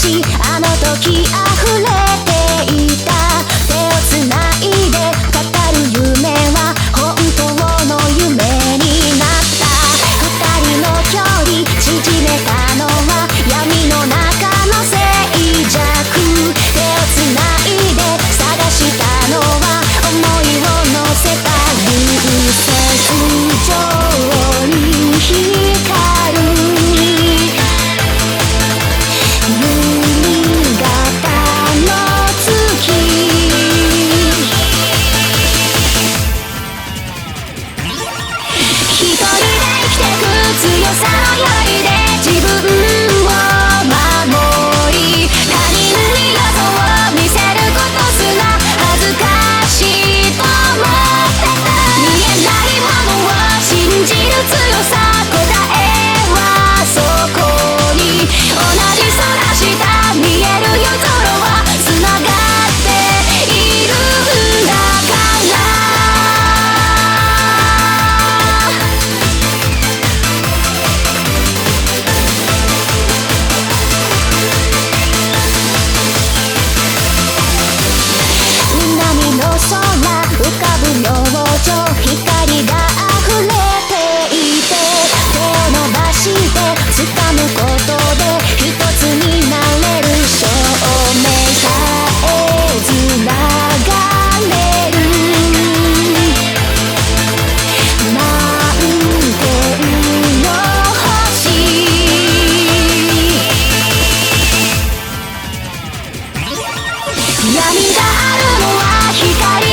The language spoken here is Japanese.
しあの時溢れていた手をつないで語る夢は本当の夢になった二人の距離縮めたのは闇の中の静寂手をつないで探したのは思いを乗せた流線上に光る強さの槍で自分を守り他人に予想を見せることすら恥ずかしいと思ってた見えないものを信じる強さ答えはそこに同じ空下見える夜空はつながっているんだから空浮かぶ洋上光が溢れていて手を伸ばして掴むことで一つになれる証明さえず流れる満天の星闇があるのは光